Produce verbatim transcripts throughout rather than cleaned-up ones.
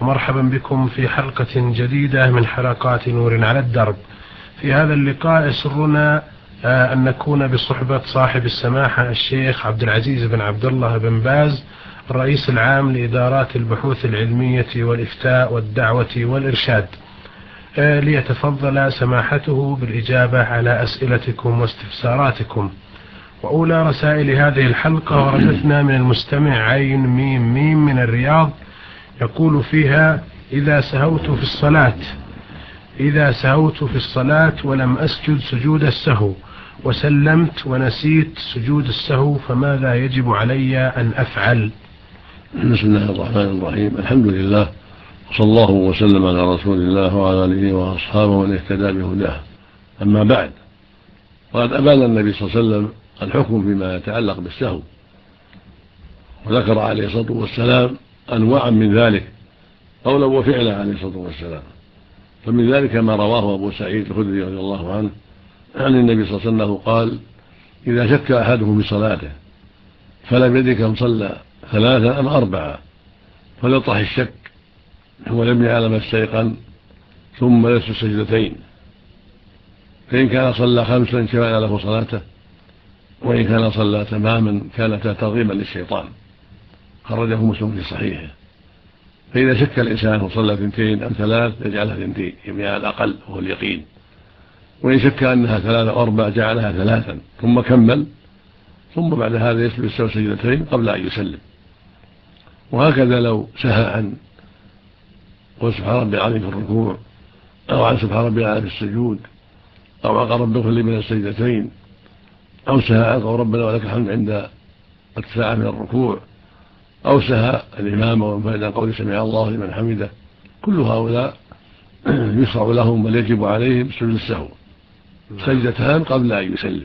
ومرحبا بكم في حلقة جديدة من حلقات نور على الدرب. في هذا اللقاء يسرنا أن نكون بصحبة صاحب السماحة الشيخ عبد العزيز بن عبد الله بن باز، الرئيس العام لإدارات البحوث العلمية والإفتاء والدعوة والإرشاد، ليتفضل سماحته بالإجابة على أسئلتكم واستفساراتكم. وأولى رسائل هذه الحلقة وردتنا من المستمع عين ميم ميم من الرياض، يقول فيها: إذا سهوت في الصلاة إذا سهوت في الصلاة ولم أسجد سجود السهو وسلمت ونسيت سجود السهو، فماذا يجب علي أن أفعل؟ بسم الله الرحمن الرحيم. الحمد لله، وصلى الله وسلم على رسول الله وعلى آله وأصحابه ومن اهتدى بهداه. أما بعد، وقد أبان النبي صلى الله عليه وسلم الحكم فيما يتعلق بالسهو، وذكر عليه الصلاة والسلام أنواعا من ذلك قولا وفعلا عليه الصلاة والسلام. فمن ذلك ما رواه أبو سعيد الخدري رضي الله عنه عن النبي صلى الله عليه وسلم قال: إذا شك أحدهم في صلاته فلم يدرك كم صلى ثلاثا أم أربعة فليطرح الشك ولم يعلم استيقن ثم يسجد سجدتين، فإن كان صلى خمسا شفع له صلاته، وإن كان صلى تماما كانتا ترغيبا للشيطان. خرجه مسلم في صحيحه. فإذا شك الإنسان وصلى اثنتين أم ثلاث يجعلها اثنتين، يعني على الأقل وهو اليقين. وإن شك أنها ثلاثة أو أربع جعلها ثلاثا ثم كمل، ثم بعد هذا يسجد السهو سجدتين قبل أن يسلم. وهكذا لو سهى عن قل سبحان ربي العظيم في الركوع، أو عن سبحان ربي العظيم في السجود، أو عن رب اغفر لي من السجدتين، أو سهى عن قول ربنا ولك الحمد عند ارتفاع من الركوع، أو سهى الإمام وانفرد عن قول سمع الله لمن حمده، كل هؤلاء يشرع لهم بل يجب عليهم سجود السهو سجدتان قبل أن يسلم.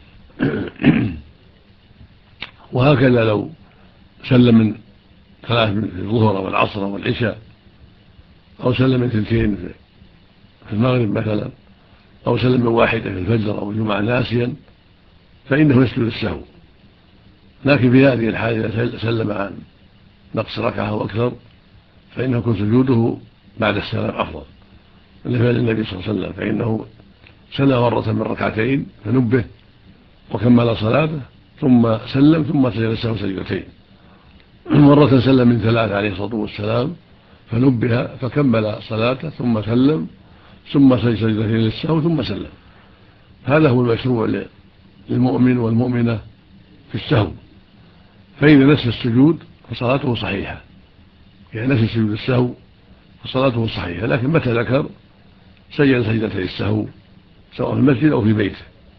وهكذا لو سلم من ثلاث في الظهر والعصر والعشاء، أو سلم من ثنتين في المغرب مثلا، أو سلم من واحدة في الفجر أو الجمعة ناسيا، فإنه يسجد السهو. لكن في هذه الحالة إذا سلم عن نقص ركعة أو أكثر فإنه يكون سجوده بعد السلام أفضل لفعل النبي صلى الله عليه وسلم، فإنه سلم مرة من ركعتين فنبه وكمل صلاته ثم سلم ثم سجد السهو سجدتين. مرة سلم من ثلاث عليه الصلاة والسلام فنبه فكمل صلاته ثم سلم ثم سجد سجدتين للسهو ثم سلم. هذا هو المشروع للمؤمن والمؤمنة في السهو. فإذا نسي السجود فصلاته صحيحة، يعني نسي سجود السهو فصلاته صحيحة، لكن متى ذكر سجد سجدتي السهو سواء في المسجد أو في بيته.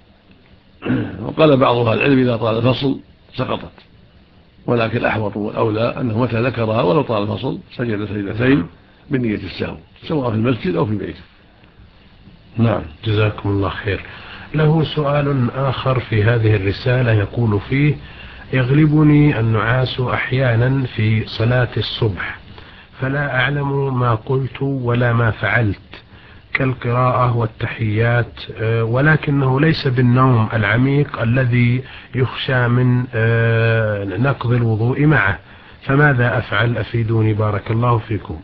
وقال بعض أهل العلم إذا طال الفصل سقطت، ولكن الأحوط والأولى أنه متى ذكرها ولو طال الفصل سجد سجدتين بنية السهو سواء في المسجد أو في بيته. نعم، جزاكم الله خير. له سؤال آخر في هذه الرسالة يقول فيه: يغلبني النعاس أحيانا في صلاة الصبح، فلا أعلم ما قلت ولا ما فعلت كالقراءة والتحيات، ولكنه ليس بالنوم العميق الذي يخشى من نقض الوضوء معه، فماذا أفعل؟ أفيدوني بارك الله فيكم.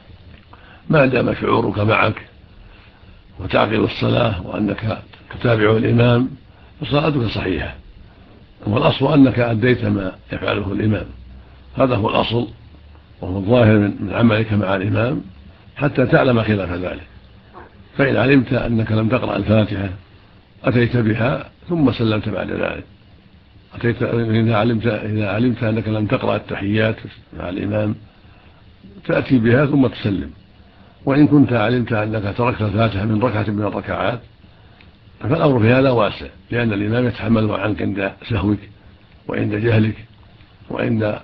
ما دام شعورك معك وتعقل الصلاة وأنك تتابع الإمام فصلاتك صحيحة، والأصل أنك أديت ما يفعله الإمام، هذا هو الأصل وهو الظاهر من عملك مع الإمام حتى تعلم خلاف ذلك. فإن علمت أنك لم تقرأ الفاتحة أتيت بها ثم سلمت بعد ذلك. أتيت إذا علمت إذا علمت أنك لم تقرأ التحيات مع الإمام تأتي بها ثم تسلم. وإن كنت علمت أنك تركت الفاتحة من ركعة من الركعات فالأمر في هذا واسع، لأن الإمام يتحمل عنك عند سهوك وعند جهلك وعند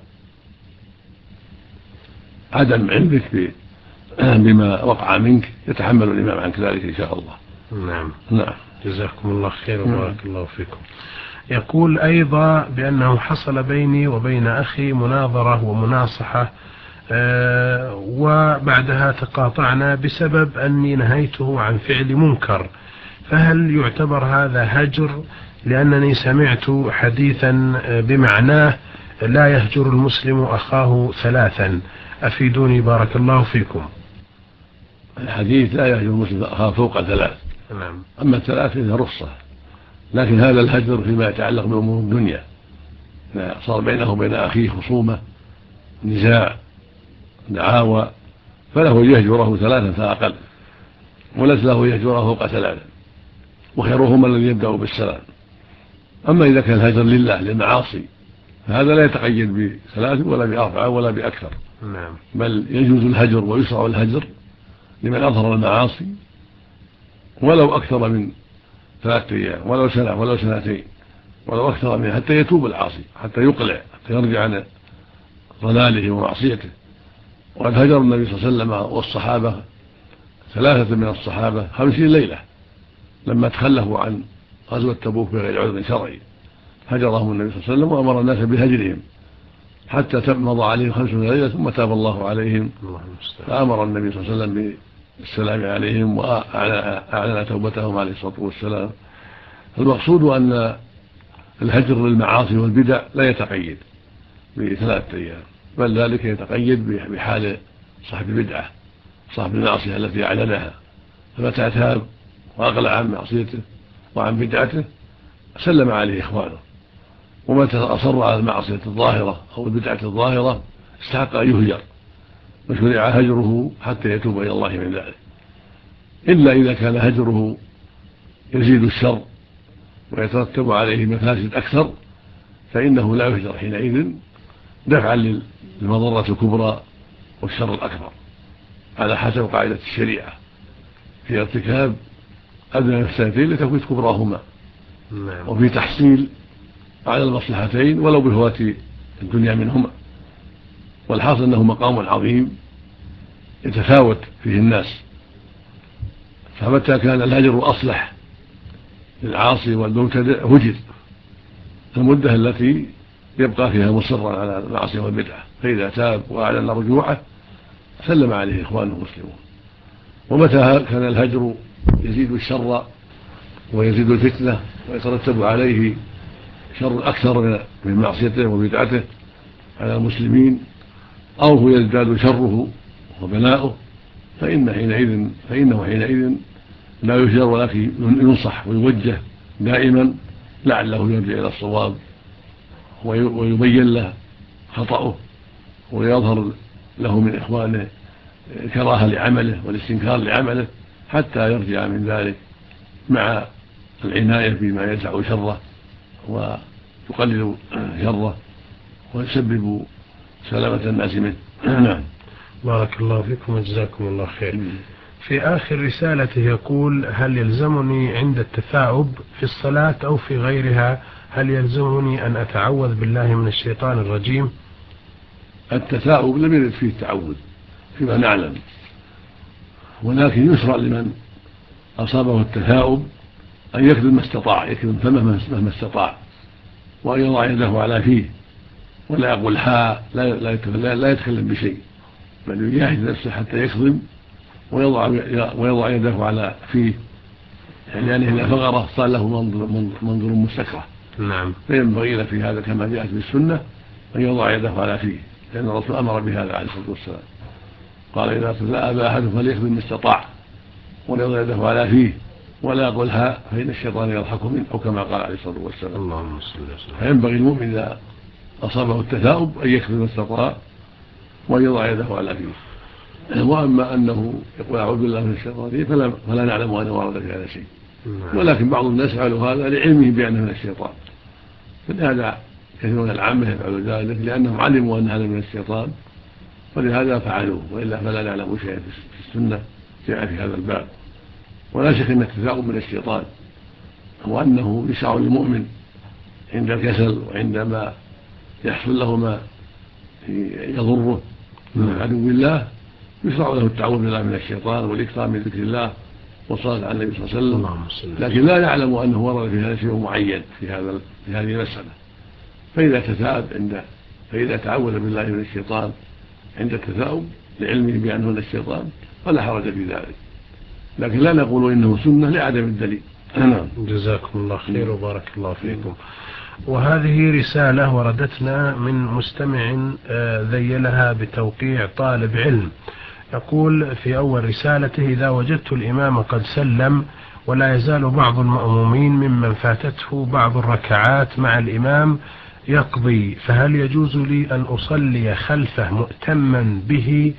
عدم علمك بما وقع منك، يتحمل الإمام عنك ذلك إن شاء الله. نعم نعم، جزاكم الله خير وبارك الله فيكم. يقول أيضا بأنه حصل بيني وبين أخي مناظرة ومناصحة، أه وبعدها تقاطعنا بسبب أني نهيته عن فعل منكر، فهل يعتبر هذا هجر؟ لأنني سمعت حديثا بمعناه لا يهجر المسلم أخاه ثلاثا، أفيدوني بارك الله فيكم. الحديث لا يهجر المسلم أخاه فوق ثلاث. نعم. أما الثلاث فإنها رخصة، لكن هذا الهجر فيما يتعلق بأمور الدنيا، إذا صار بينه وبين أخيه خصومة، نزاع، دعاوى، فله يهجره ثلاثا فأقل، وليس له يهجره فوق ثلاثا، وخيرهما الذي يبدأ بالسلام. أما إذا كان الهجر لله للمعاصي فهذا لا يتقيد بثلاث ولا بأربعة ولا بأكثر. نعم. بل يجوز الهجر ويشرع الهجر لمن أظهر المعاصي ولو أكثر من ثلاثة أيام، ولو سنة ولو سنتين ولو أكثر منه، حتى يتوب العاصي، حتى يقلع، حتى يرجع عن ضلاله ومعصيته. وقد هجر النبي صلى الله عليه وسلم والصحابة، ثلاثة من الصحابة خمسين ليلة لما تخلفوا عن غزوة تبوك بغير عذر شرعي، هجرهم النبي صلى الله عليه وسلم وأمر الناس بهجرهم حتى مضى عليهم خمسون ليلة ثم تاب الله عليهم، فأمر النبي صلى الله عليه وسلم بالسلام عليهم وأعلن توبتهم عليه الصلاة والسلام. المقصود أن الهجر للمعاصي والبدع لا يتقيد بثلاثة أيام، بل ذلك يتقيد بحال صاحب البدعة، صاحب المعصية التي أعلنها، فمتى تاب وأقلع عن معصيته وعن بدعته سلم عليه إخوانه، ومتى أصر على المعصية الظاهرة أو البدعة الظاهرة استحق أن يهجر، وشرع هجره حتى يتوب إلى الله من ذلك، إلا إذا كان هجره يزيد الشر ويترتب عليه مفاسد أكثر فإنه لا يهجر حينئذ دفعا للمضرة الكبرى والشر الأكبر، على حسب قاعدة الشريعة في ارتكاب أدنى المفسدتين لتفويت كبراهما، وفي تحصيل على المصلحتين ولو بفوات الدنيا منهما. والحاصل أنه مقام عظيم يتفاوت فيه الناس، فمتى كان الهجر أصلح للعاصي والمبتدع هجر المدة التي يبقى فيها مصرا على المعصية والبدعة، فإذا تاب وأعلن رجوعه سلم عليه إخوانه المسلمون. ومتى كان الهجر يزيد الشر ويزيد الفتنة ويترتب عليه شر أكثر من معصيته وبدعته على المسلمين، أو هو يزداد شره وبلاؤه، فإن حينئذ فإنه حينئذ لا يهجر ولكن ينصح ويوجه دائما لعله يرجع إلى الصواب ويبين له خطأه ويظهر له من إخوانه كراهة لعمله والاستنكار لعمله حتى يرجع من ذلك مع العناية فيما يدفع شره ويقلل شره ويسبب سلامة الناس منه. نعم. بارك الله فيكم وجزاكم الله خير. في آخر رسالته يقول: هل يلزمني عند التثاؤب في الصلاة أو في غيرها هل يلزمني أن أتعوذ بالله من الشيطان الرجيم؟ التثاؤب لم يرد فيه التعوذ فيما نعلم، ولكن يشرع لمن أصابه التثاؤب أن يكذب ما استطاع، يكذب فمه مهما استطاع، وأن يضع يده على فيه ولا يقول حاء، لا, لا, لا يتكلم بشيء، بل يجاهد نفسه حتى يكظم ويضع, ويضع يده على فيه، يعني إذا فغره صار له منظر مستكره. نعم. فينبغي له في هذا كما جاءت بالسنة أن يضع يده على فيه، لأن الرسول أمر بهذا عليه الصلاة والسلام، قال: إذا تثاءب أحدكم فليكذب ما استطاع ويضع يده على فيه ولا يقول ها فإن الشيطان يضحك منه، أو كما قال عليه الصلاة والسلام. اللهم صل وسلم. فينبغي المؤمن إذا أصابه التثاؤب أن يكذب ما استطاع ويضع يده على فيه. وأما أنه يقول أعوذ بالله من الشيطان الرجيم فلا, فلا نعلم أنه ورد في هذا شيء، ولكن بعض الناس يفعل هذا لعلمه بأنه من الشيطان، فلهذا كثير من العامة يفعل ذلك لأنهم علموا أن هذا من الشيطان ولهذا فعلوه، وإلا فلا نعلم شيئا في السنة جاء في هذا الباب. ولا شك أن التثاؤب من الشيطان، وأنه يشرع للمؤمن عند الكسل وعندما يحصل له ما يضره من عدو الله يشرع له التعوذ بالله من الشيطان والإكثار من ذكر الله والصلاة على النبي صلى الله عليه وسلم، لكن لا نعلم أنه ورد في هذا شيء معين في هذا في هذه المسألة. فإذا تثاءب عند فإذا تعوذ بالله من الشيطان عند التثاؤب لعلمه بأنه من الشيطان فلا حرج في ذلك، لكن لا نقول إنه سنة لعدم الدليل نعم. جزاكم الله خير وبارك الله فيكم. وهذه رسالة وردتنا من مستمع ذيلها بتوقيع طالب علم، يقول في أول رسالته: إذا وجدت الإمام قد سلم ولا يزال بعض المأمومين ممن فاتته بعض الركعات مع الإمام يقضي، فهل يجوز لي أن أصلي خلفه مؤتما به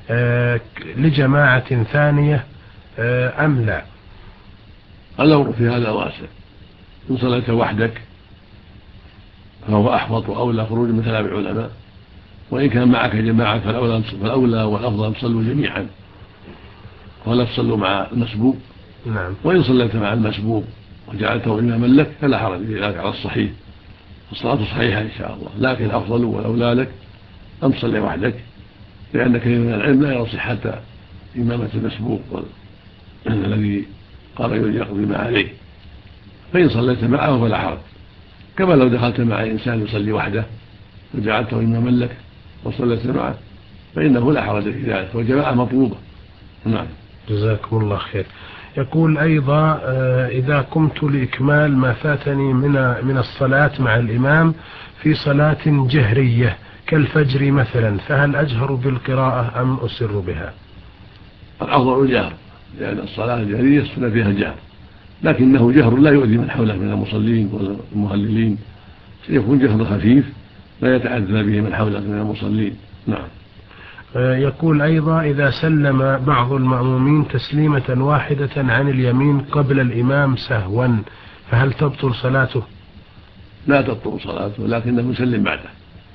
لجماعة ثانية أم لا؟ الأمر في هذا واسع. إن صليت وحدك فهو أحوط وأولى خروج من كلام العلماء، وإن كان معك جماعة فالأولى والأفضل أن تصلوا جميعا ولا تصلوا مع المسبوق. نعم. وإن صليت مع المسبوق وجعلته إماما لك فلا حرج في ذلك على الصحيح، الصلاة صحيحة إن شاء الله، لكن الأفضل والأولى لك أن تصلي وحدك، لأن كثير من العلم لا يرى صحة إمامة المسبوق الذي قام يقضي ما عليه، فإن صليت معه فلا حرج، كما لو دخلت مع إنسان يصلي وحده وجعلته إماما لك وصليت معه فإنه لا حرج في ذلك، والجماعة مطلوبة. نعم. جزاكم الله خير. يقول أيضا: إذا قمت لإكمال ما فاتني من من الصلاة مع الإمام في صلاة جهرية كالفجر مثلا، فهل أجهر بالقراءة أم أسر بها؟ الأفضل الجهر، لأن الصلاة الجهرية السنة فيها الجهر، لكنه جهر لا يؤذي من حوله من المصلين والمهللين، سيكون جهر خفيف لا يتعذى به من حوله من المصلين. نعم. يقول أيضا: إذا سلم بعض المأمومين تسليمة واحدة عن اليمين قبل الإمام سهوا فهل تبطل صلاته؟ لا تبطل صلاته، لكنه يسلم بعده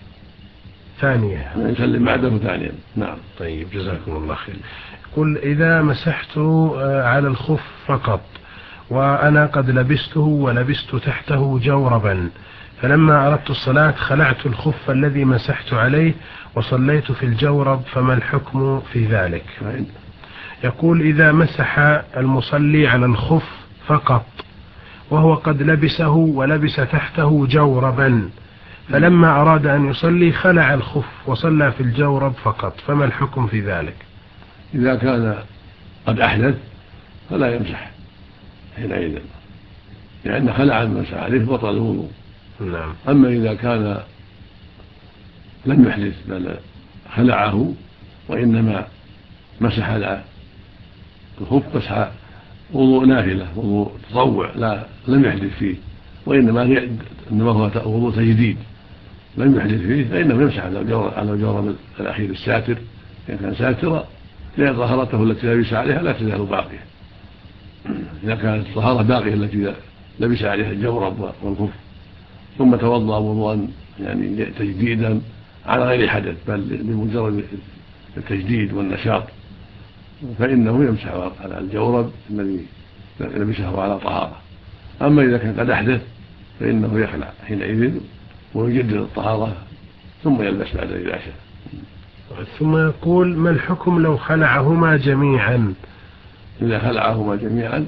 ثانية، يسلم بعده ثانيا. نعم. طيب جزاكم الله خير. يقول: إذا مسحت على الخف فقط وأنا قد لبسته ولبست تحته جوربا، فلما أردت الصلاة خلعت الخف الذي مسحت عليه وصليت في الجورب، فما الحكم في ذلك؟ يقول: إذا مسح المصلي على الخف فقط وهو قد لبسه ولبس تحته جوربا، فلما أراد أن يصلي خلع الخف وصلى في الجورب فقط، فما الحكم في ذلك؟ إذا كان قد أحدث فلا يمسح حينئذ، لأن خلع المسح عليه بطل الوضوء. نعم. أما إذا كان لم يحدث بل خلعه وإنما مسح على الخف مسح وضوء نافلة وضوء تطوع لا لم يحدث فيه، وإنما إنما هو وضوء تجديد لم يحدث فيه، فإنه يمسح على الجورب على الجورب الأخير الساتر إن كان ساترا، لأن طهارته التي لبس عليها لا تزال باقية. إذا كانت الطهارة باقية التي لبس عليها الجورب والخف ثم توضأ وضوءا يعني تجديدا على غير حدث بل بمجرد التجديد والنشاط، فإنه يمسح على الجورب الذي لبسه على طهارة. أما إذا كان قد أحدث فإنه يخلع حينئذ ويجدد الطهارة ثم يلبس بعد إذا شاء. ثم يقول: ما الحكم لو خلعهما جميعا؟ إذا خلعهما جميعا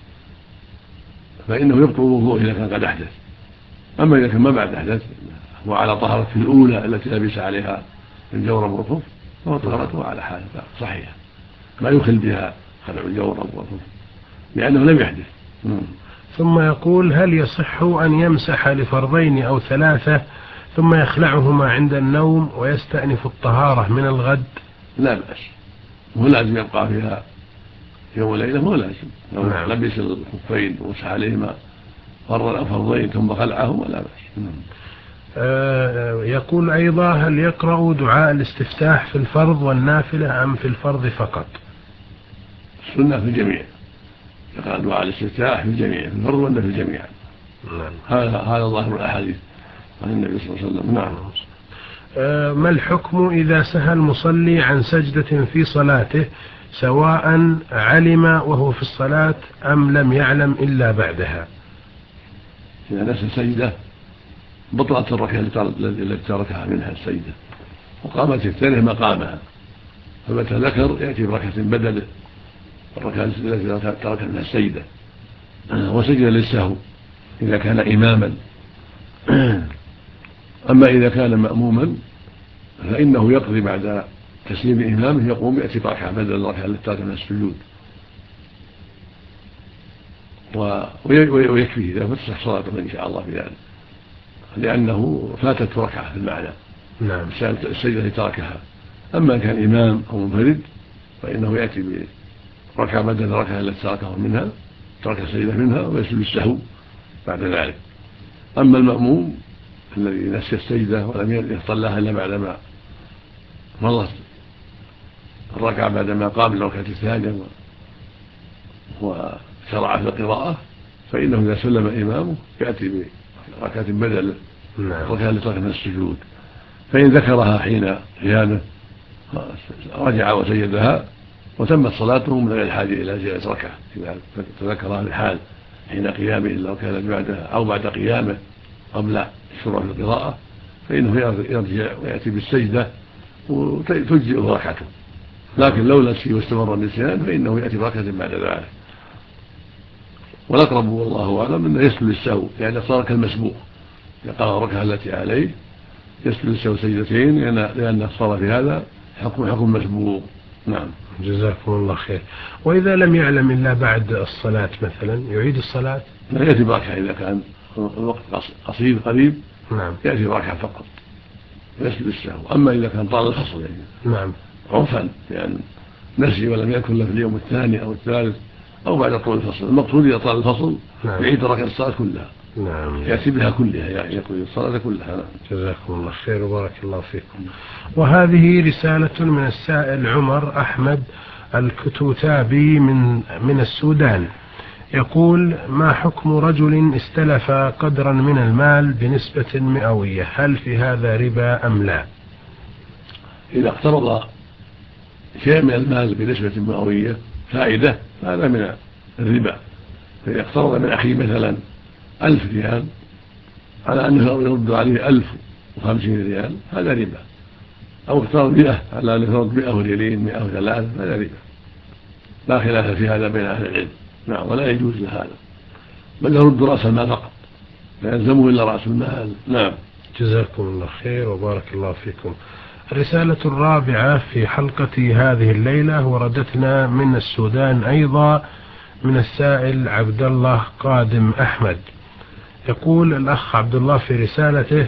فإنه يبطل الوضوء إذا كان قد أحدث. أما إذا كان ما بعد أحدث وعلى طهارة الأولى التي لبس عليها الجورب والخف فهو طهارته على حال صحيحة ما يخل بها خلع الجورب والخف لأنه لم يحدث. ثم يقول: هل يصح أن يمسح لفرضين أو ثلاثة ثم يخلعهما عند النوم ويستأنف الطهارة من الغد؟ لا بأس، هو لازم يبقى فيها يوم وليلة، هو لازم لو نعم. لبس الخفين ومسح عليهما فرضا أو فرضين ثم خلعهما لا بأس. آه يقول أيضا: هل يقرأ دعاء الاستفتاح في الفرض والنافلة أم في الفرض فقط؟ السنة في الجميع، يقرأ دعاء الاستفتاح في الجميع في الفرض والنافلة في الجميع. نعم. هذا هذا ظاهر الأحاديث عن النبي صلى الله عليه وسلم. نعم. آه ما الحكم إذا سهى المصلي عن سجدة في صلاته سواء علم وهو في الصلاة أم لم يعلم إلا بعدها؟ إذا نسى سجدة بطلت الركعة التي تركها منها السجدة وقامت الثانية مقامها، فمتى ذكر يأتي بركعة بدل الركعة التي تركها منها السجدة وسجد للسهو إذا كان إماما. أما إذا كان مأموما فإنه يقضي بعد تسليم إمامه يقوم يأتي بركعة بدل الركعة التي تركها منها السجود. ويكفيه إذا فسح صلاته إن شاء الله في ذلك، لأنه فاتت ركعة في المعنى نعم السجدة التي تركها. أما كان إمام أو منفرد فإنه يأتي بركعة بدل الركعة التي تركه منها، ترك السجدة منها ويسجد السهو بعد ذلك. أما المأموم الذي نسي السجدة ولم يصلها إلا بعدما مضت الركعة بعدما قام الركعة الثانية وشرع في القراءة، فإنه إذا سلم إمامه يأتي بركعة بدل الركعة التي تركها السجود، فإن ذكرها حين قيامه رجع وسجدها وتمت صلاته من غير الحاجة إلى زيادة ركعة إذا تذكرها الحال حين قيامه لو كانت بعدها أو بعد قيامه قبل الشروع في القراءة، فإنه يرجع ويأتي بالسجدة وتجزئه ركعته. لكن لو نسي واستمر النسيان فإنه يأتي بركعة بعد ذلك. والأقرب والله أعلم أنه يسجد للسهو، يعني صار كالمسبوق يقرأ الركعة التي عليه يسجد للسهو سجدتين، لأنه صار في هذا حكم حكم مسبوق. نعم جزاكم الله خير. وإذا لم يعلم إلا بعد الصلاة مثلا يعيد الصلاة؟ لا، يأتي بركعة إذا كان الوقت قصير قريب نعم يأتي بركعة فقط يسجد السهو. أما إذا كان طال الفصل يعني نعم عرفا يعني نسي ولم يكن له في اليوم الثاني أو الثالث أو بعد طول الفصل، المقصود إذا طال الفصل نعم. يعيد ركعة الصلاة كلها، نعم يأتي بها كلها، يعني يقضي الصلاة كلها. جزاكم الله خير وبارك الله فيكم. وهذه رسالة من السائل عمر أحمد الكتوتابي من من السودان، يقول: ما حكم رجل استلف قدرا من المال بنسبة مئوية، هل في هذا ربا أم لا؟ إذا اقترض شيء من المال بنسبة مئوية فائدة هذا من الربا. فإذا اقترض من أخيه مثلا ألف ريال على أنه يرد عليه ألف وخمسين ريال هذا ربا، أو اقترض مئة على أنه يرد مئة وريالين مئة وثلاثة هذا ربا، لا خلاف في هذا بين أهل العلم. نعم ولا يجوز لهذا، بل يرد رأس المال فقط لا يلزمه إلا رأس المال. نعم جزاكم الله خير وبارك الله فيكم. الرسالة الرابعة في حلقة هذه الليلة وردتنا من السودان أيضا من السائل عبد الله قادم أحمد، يقول الأخ عبد الله في رسالته: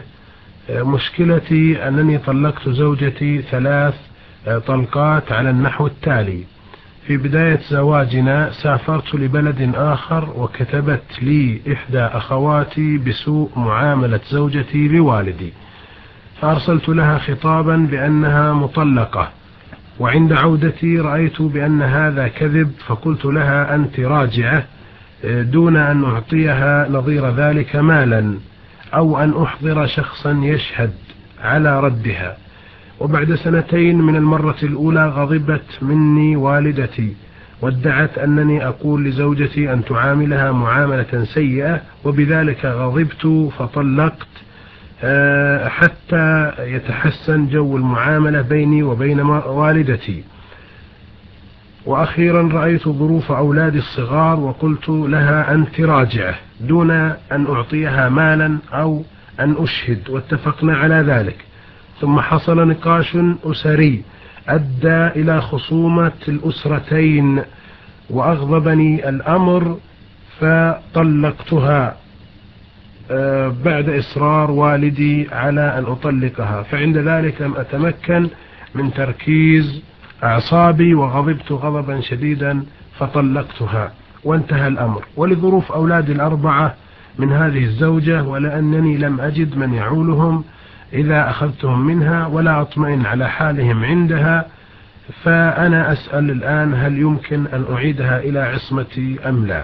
مشكلتي أنني طلقت زوجتي ثلاث طلقات على النحو التالي: في بداية زواجنا سافرت لبلد آخر وكتبت لي إحدى أخواتي بسوء معاملة زوجتي لوالدي، فأرسلت لها خطابا بأنها مطلقة، وعند عودتي رأيت بأن هذا كذب، فقلت لها أنت راجعة دون أن أعطيها نظير ذلك مالا أو أن أحضر شخصا يشهد على ردها. وبعد سنتين من المرة الأولى غضبت مني والدتي وادعت أنني أقول لزوجتي أن تعاملها معاملة سيئة، وبذلك غضبت فطلقت حتى يتحسن جو المعاملة بيني وبين والدتي. وأخيرا رأيت ظروف أولادي الصغار وقلت لها أنت راجعة دون أن أعطيها مالا أو أن أشهد، واتفقنا على ذلك. ثم حصل نقاش أسري أدى إلى خصومة الأسرتين وأغضبني الأمر فطلقتها بعد إصرار والدي على أن أطلقها، فعند ذلك لم أتمكن من تركيز أعصابي وغضبت غضبا شديدا فطلقتها وانتهى الأمر. ولظروف أولادي الأربعة من هذه الزوجة ولأنني لم أجد من يعولهم إذا أخذتهم منها ولا أطمئن على حالهم عندها، فأنا أسأل الآن هل يمكن أن أعيدها إلى عصمتي أم لا؟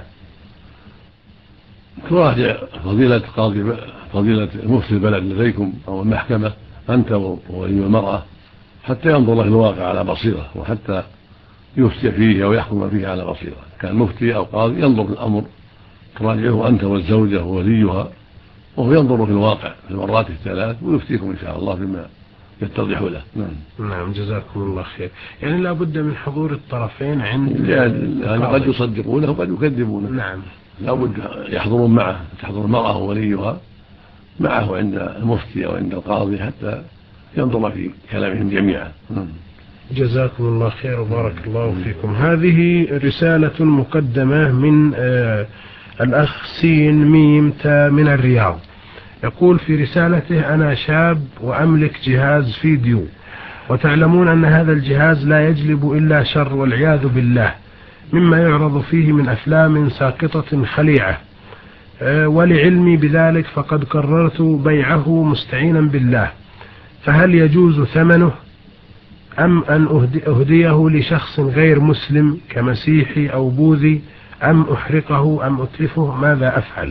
تراجع فضيلة قاضي فضيلة مفتي البلد لديكم أو المحكمة أنت وولي المرأة حتى ينظر له الواقع على بصيرة، وحتى يفتي فيه أو يحكم فيه على بصيرة. كان مفتي أو قاضي ينظر الأمر تراجعه أنت والزوجة ووليها، وهو ينظر في الواقع في المرات الثلاث ويفتيكم إن شاء الله بما يتضح له. نعم. نعم جزاكم الله خير. يعني لا بد من حضور الطرفين عند يعني قد يصدقونه وقد يكذبونه. نعم لا بد يحضرون معه، تحضر المرأة ووليها معه عند المفتي أو عند القاضي حتى ينظر في كلامهم جميعا. جزاكم الله خير وبارك الله فيكم. هذه رسالة مقدمة من الأخ سين ميم تا من الرياض يقول في رسالته: أنا شاب وأملك جهاز فيديو، وتعلمون أن هذا الجهاز لا يجلب إلا شر والعياذ بالله، مما يعرض فيه من أفلام ساقطة خليعة، ولعلمي بذلك فقد قررت بيعه مستعينا بالله، فهل يجوز ثمنه أم أن أهديه لشخص غير مسلم كمسيحي أو بوذي، أم أحرقه أم أتلفه؟ ماذا أفعل؟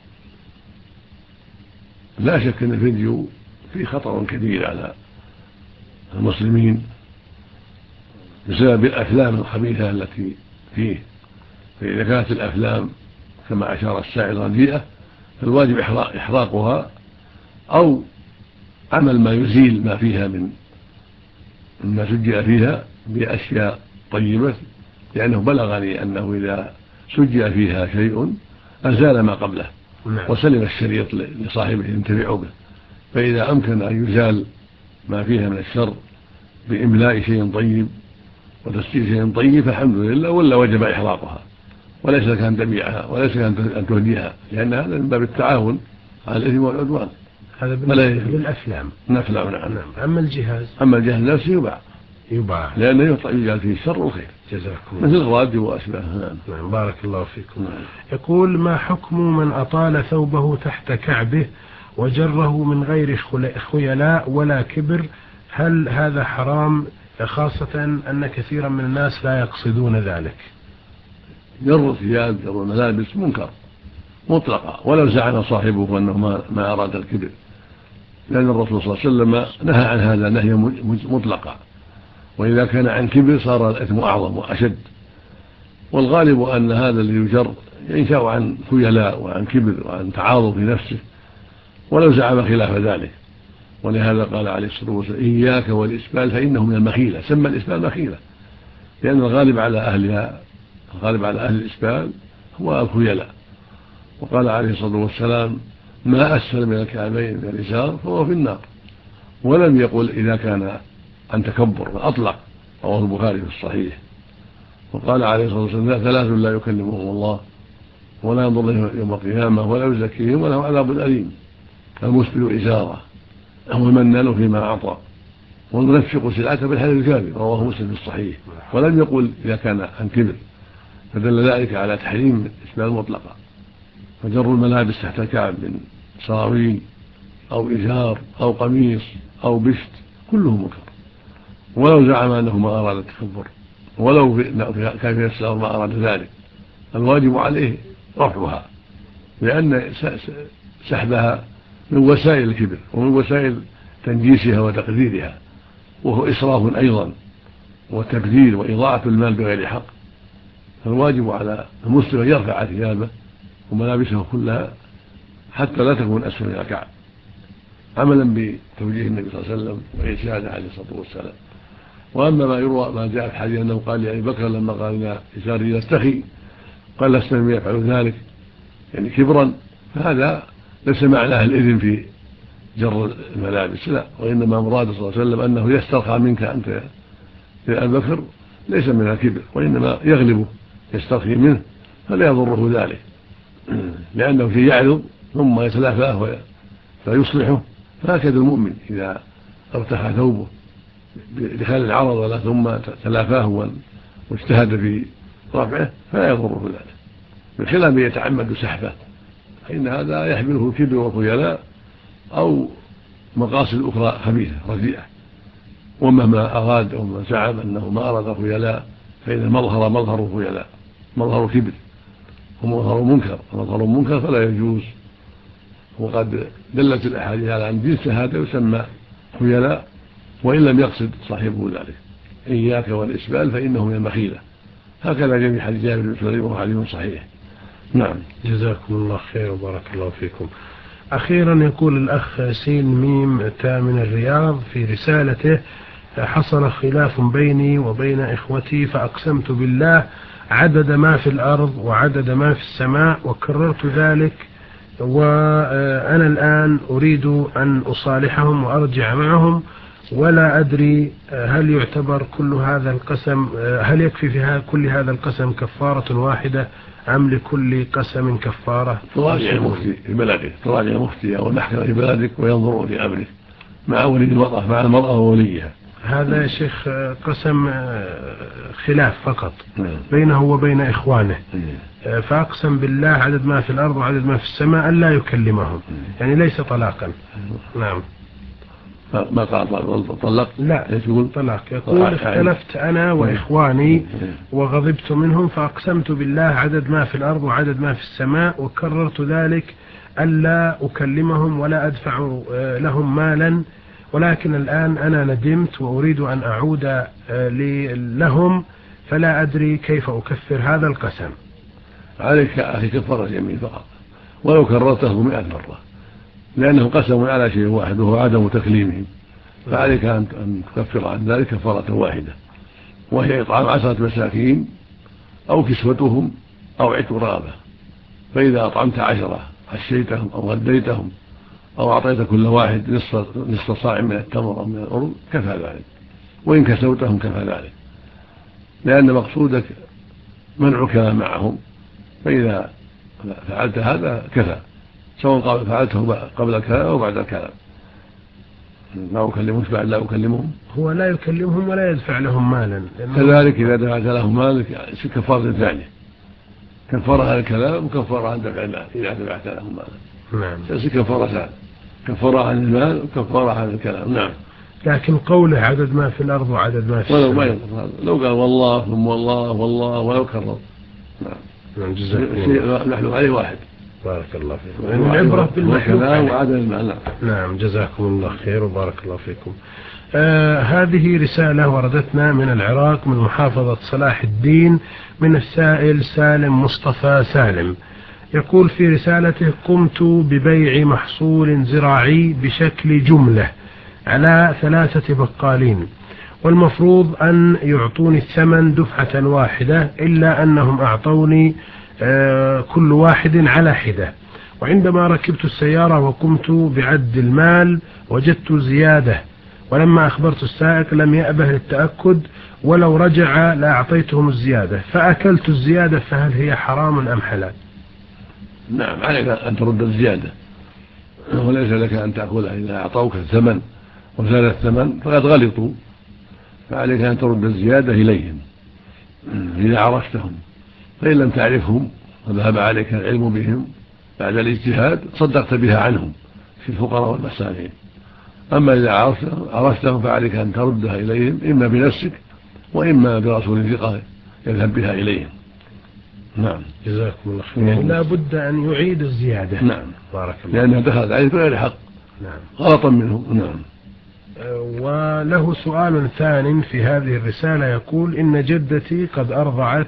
لا شك أن الفيديو فيه خطر كبير على المسلمين بسبب الأفلام الخبيثة التي فيه، فإذا كانت الأفلام كما أشار السائل رديئة فالواجب إحراقها أو عمل ما يزيل ما فيها من مما سجل فيها بأشياء طيبة، لأنه بلغني أنه إذا سجل فيها شيء أزال ما قبله وسلم الشريط لصاحبه ينتفع به، فإذا أمكن أن يزال ما فيها من الشر بإملاء شيء طيب وتسجيل شيء طيب فالحمد لله، ولا وجب إحراقها، وليس لك أن تبيعها وليس لك أن تهديها، لأن هذا من باب التعاون على الإثم والعدوان. هذا بالأفلام. نفلام نعم. نعم. أما الجهاز أما الجهاز نفسه يباع يباع لأنه يجعل فيه الشر والخير. جزاكم الله. مثل الراديو وأشباهه. نعم. بارك الله فيكم. نعم. يقول: ما حكم من أطال ثوبه تحت كعبه وجره من غير خيلاء ولا كبر؟ هل هذا حرام، خاصة أن كثيرا من الناس لا يقصدون ذلك؟ جر الثياب جر الملابس منكر مطلقا، ولو زعم صاحبه أنه ما, ما أراد الكبر، لأن الرسول صلى الله عليه وسلم نهى عن هذا نهي مطلقا، وإذا كان عن كبر صار الإثم أعظم وأشد. والغالب أن هذا اللي يجر ينشأ عن خيلاء وعن كبر وعن تعاظم في نفسه، ولو زعم خلاف ذلك. ولهذا قال عليه الصلاة والسلام: إياك والإسبال فإنه من المخيلة. سمى الإسبال مخيلة لأن الغالب على أهلها الغالب على أهل الإسبال هو الخيلاء. وقال عليه الصلاة والسلام: ما أسفل من الكعبين من الإزار فهو في النار. ولم يقل إذا كان عن تكبر، فأطلق. رواه البخاري في الصحيح. وقال عليه الصلاة والسلام: ثلاث لا يكلمهم الله ولا ينظر لهم يوم القيامة ولا يزكيهم وله عذاب أليم: المسبل إزاره والمنان فيما أعطى والمنفق سلعته بالحلال الكاذب. رواه مسلم في الصحيح. ولم يقل إذا كان عن كبر، فدل ذلك على تحريم الإسبال مطلقا. فجر الملابس تحت الكعب من سراويل أو إزار أو قميص أو بشت كله منكر، ولو زعم أنه ما أراد التكبر، ولو كان في نفسه ما أراد ذلك. الواجب عليه رفعها، لأن سحبها من وسائل الكبر ومن وسائل تنجيسها وتقديرها، وهو إسراف أيضا وتبذير وإضاعة المال بغير حق. فالواجب على المسلم أن يرفع ثيابه وملابسه كلها حتى لا تكون أسفل من الكعب، عملا بتوجيه النبي صلى الله عليه وسلم وإرشاده عليه الصلاة والسلام. وأما ما يروى ما جاء في الحديث أنه قال لأبي بكر لما قال إن إزاري يستخي قال: لست من يفعل ذلك، يعني كبرا، فهذا ليس معناه الإذن في جر الملابس، لا، وإنما مراد صلى الله عليه وسلم أنه يسترخى منك أنت يا أبي بكر، ليس من الكبر، وإنما يغلبه يسترخي منه فلا يضره ذلك، لأنه في يعرض ثم يتلافاه فيصلحه. فهكذا المؤمن إذا ارتخى ثوبه لخلال العرض ولا ثم تلافاه واجتهد في رفعه فلا يضره ذلك، بخلاف من يتعمد سحبه، فإن هذا يحمله الكبر والخيلاء أو مقاصد أخرى خبيثة رديئة. ومهما أراد وما زعم أنه ما أراد خيلاء فإن المظهر مظهر خيلاء، مظهر كبر ومظهر منكر، ومظهر منكر فلا يجوز. وقد دلت الأحاديث على أن جنس هذا يسمى خيلاء وإن لم يقصد صاحبه ذلك: إياك والإسبال فإنه من المخيلة. هكذا جاء في حديث جابر بن سليم وهو حديث صحيح. نعم. جزاكم الله خير وبارك الله فيكم. أخيرا يقول الأخ سين ميم تا من الرياض في رسالته: حصل خلاف بيني وبين إخوتي فأقسمت بالله عدد ما في الأرض وعدد ما في السماء وكررت ذلك، وأنا الآن أريد أن أصالحهم وأرجع معهم، ولا أدري هل يعتبر كل هذا القسم، هل يكفي في كل هذا القسم كفارة واحدة أم لكل قسم كفارة؟ تراجع المفتي في بلدك، تراجع المفتي أو المحكمة في بلدك وينظروا في أمرك مع ولي المرأة، مع المرأة ووليها. هذا يا شيخ قسم خلاف فقط بينه وبين إخوانه، فأقسم بالله عدد ما في الأرض وعدد ما في السماء ألا يكلمهم، يعني ليس طلاقا. نعم. ما قال طلق؟ لا يقول طلاق، يقول اختلفت أنا وإخواني وغضبت منهم فأقسمت بالله عدد ما في الأرض وعدد ما في السماء، وكررت ذلك ألا أكلمهم ولا أدفع لهم مالا، ولكن الآن أنا ندمت وأريد أن أعود لهم، فلا أدري كيف أكفر هذا القسم. عليك أخي كفارة يمين فقط، ولو كررته مئة مرة، لأنه قسم على شيء واحد وهو عدم تكليمهم، فعليك أن تكفر عن ذلك كفارة واحدة، وهي إطعام عشرة مساكين أو كسوتهم أو عتق رغبة. فإذا أطعمت عشرة حشيتهم أو غديتهم أو أعطيت كل واحد نصف, نصف صاع من التمر أو من الأرض كفى ذلك، وإن كسوتهم كفى ذلك، لأن مقصودك منع كلام معهم، فإذا فعلت هذا كفى، سواء فعلته قبل الكلام أو بعد الكلام. لا أكلمهم بعد لا أكلمهم، هو لا يكلمهم ولا يدفع لهم مالا، كذلك إذا دفعت لهم مالك كفارة ثانية، كفارة عن الكلام وكفارة عن دفع المال إذا دفعت لهم مالا. نعم. تأتي كفارتان، كفارة عن المال وكفارة عن الكلام. نعم. لكن قوله عدد ما في الأرض وعدد ما في السماء ولو ما يضر هذا، لو قال والله ثم والله والله ولو كرر. نعم. شيء نحن عليه واحد. بارك الله فيكم. يعني العبرة بالمحلوف وعدد المال. نعم. جزاكم الله خير وبارك الله فيكم. آه هذه رسالة وردتنا من العراق من محافظة صلاح الدين من السائل سالم مصطفى سالم، يقول في رسالته: قمت ببيع محصول زراعي بشكل جملة على ثلاثة بقالين، والمفروض أن يعطوني الثمن دفعة واحدة، إلا أنهم أعطوني آه كل واحد على حدة، وعندما ركبت السيارة وقمت بعد المال وجدت زيادة، ولما أخبرت السائق لم يأبه للتأكد، ولو رجع لأعطيتهم الزيادة، فأكلت الزيادة، فهل هي حرام أم حلال؟ نعم، عليك أن ترد الزيادة، وليس لك أن تأكلها إذا أعطوك الثمن وزاد الثمن فقد غلطوا، فعليك أن ترد الزيادة إليهم إذا عرفتهم، فإن لم تعرفهم وذهب عليك العلم بهم بعد الاجتهاد صدقت بها عنهم في الفقراء والمساكين. أما إذا عرفتهم فعليك أن تردها إليهم إما بنفسك وإما برسول ثقة يذهب بها إليهم. نعم. جزاكم الله خير. يعني لا بد أن يعيد الزيادة. نعم. بارك الله. لأنها دخلت عليه بغير حق. نعم. غلطا منهم. نعم. وله سؤال ثان في هذه الرسالة، يقول: إن جدتي قد أرضعت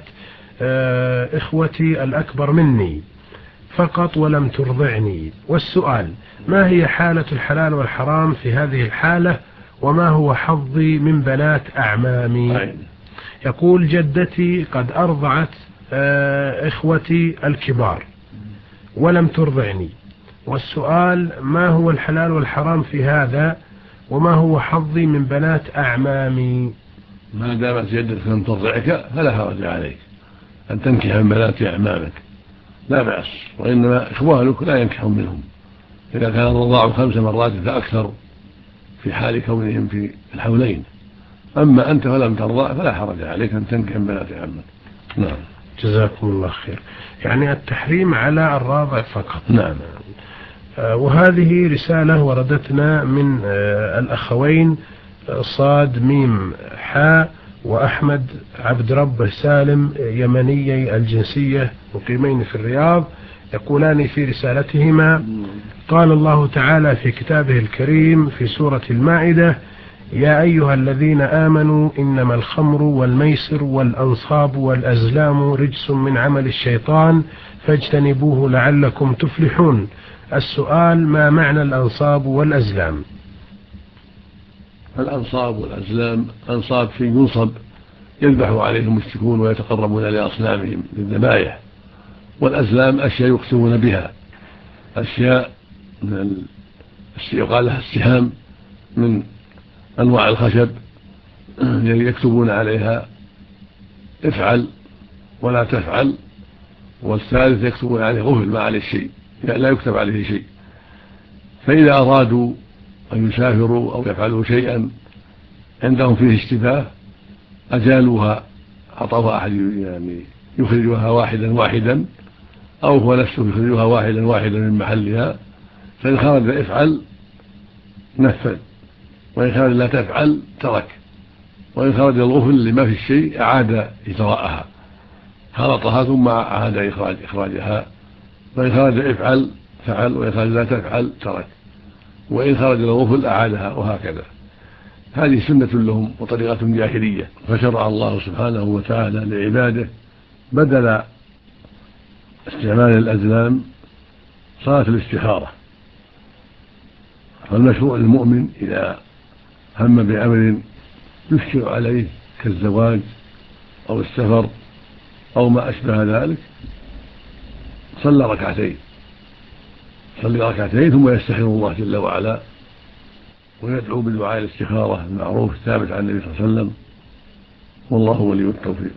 إخوتي الأكبر مني فقط ولم ترضعني، والسؤال: ما هي حالة الحلال والحرام في هذه الحالة، وما هو حظي من بنات أعمامي؟ أين. يقول: جدتي قد أرضعت إخوتي الكبار ولم ترضعني، والسؤال: ما هو الحلال والحرام في هذا، وما هو حظي من بنات أعمامي؟ ما دامت جدتك لم ترضعك فلا حرج عليك أن تنكح من بنات أعمامك، لا بأس، وإنما إخوانك لا ينكحون منهم إذا كان الرضاع خمس مرات فأكثر في حال كونهم في الحولين. أما أنت فلم ترضع فلا حرج عليك أن تنكح من بنات عمك. نعم. جزاكم الله خير. يعني التحريم على الراضع فقط. نعم. وهذه رسالة وردتنا من الأخوين صاد ميم حاء وأحمد عبد ربه سالم يمني الجنسية مقيمين في الرياض، يقولان في رسالتهما: قال الله تعالى في كتابه الكريم في سورة المائدة: يا أيها الذين آمنوا إنما الخمر والميسر والأنصاب والأزلام رجس من عمل الشيطان فاجتنبوه لعلكم تفلحون. السؤال: ما معنى الأنصاب والأزلام؟ الأنصاب والأزلام أنصاب في ينصب يذبح عليه المشركون ويتقربون لأصنامهم للذبائح، والأزلام أشياء يقسمون بها، أشياء من يقال لها السهام من أنواع الخشب يكتبون عليها افعل ولا تفعل، والثالث يكتبون عليه غفل ما عليه شيء، يعني لا يكتب عليه شيء. فإذا أرادوا أن يسافروا أو يفعلوا شيئا عندهم فيه اشتباه أجالوها، أعطوها أحد يعني يخرجها واحدا واحدا، أو هو نفسه يخرجها واحدا واحدا من محلها، فإن خرج افعل نفذ، وإن خرج لا تفعل ترك، وإن خرج الغفل لما في الشيء أعاد إجراءها، خلطها ثم أعاد إخراج إخراجها، وإن خرج افعل فعل، وإن خرج لا تفعل ترك، وإن خرج الغفل أعادها، وهكذا. هذه سنة لهم وطريقة جاهلية، فشرع الله سبحانه وتعالى لعباده بدل استعمال الأزلام صلاة الاستخارة. فالمشروع للمؤمن إذا هم بأمر يشكل عليه كالزواج أو السفر أو ما أشبه ذلك صلى ركعتين صلى ركعتين ثم يستخير الله جل وعلا ويدعو بدعاء الاستخارة المعروف الثابت عن النبي صلى الله عليه وسلم، والله ولي التوفيق.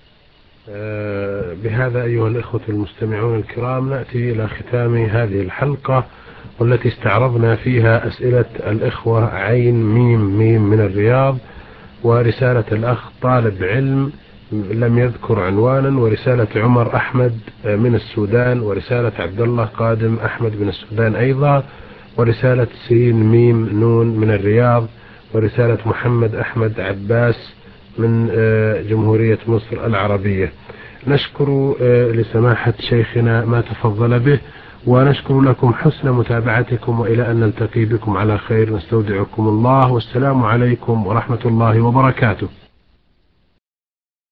بهذا أيها الإخوة المستمعون الكرام نأتي إلى ختام هذه الحلقة، والتي استعرضنا فيها أسئلة الإخوة عين ميم ميم من الرياض، ورسالة الأخ طالب علم لم يذكر عنوانا، ورسالة عمر أحمد من السودان، ورسالة عبد الله قادم أحمد من السودان أيضا، ورسالة سين ميم نون من الرياض، ورسالة محمد أحمد عباس من جمهورية مصر العربية. نشكر لسماحة شيخنا ما تفضل به، ونشكر لكم حسن متابعتكم، وإلى أن نلتقي بكم على خير نستودعكم الله، والسلام عليكم ورحمة الله وبركاته.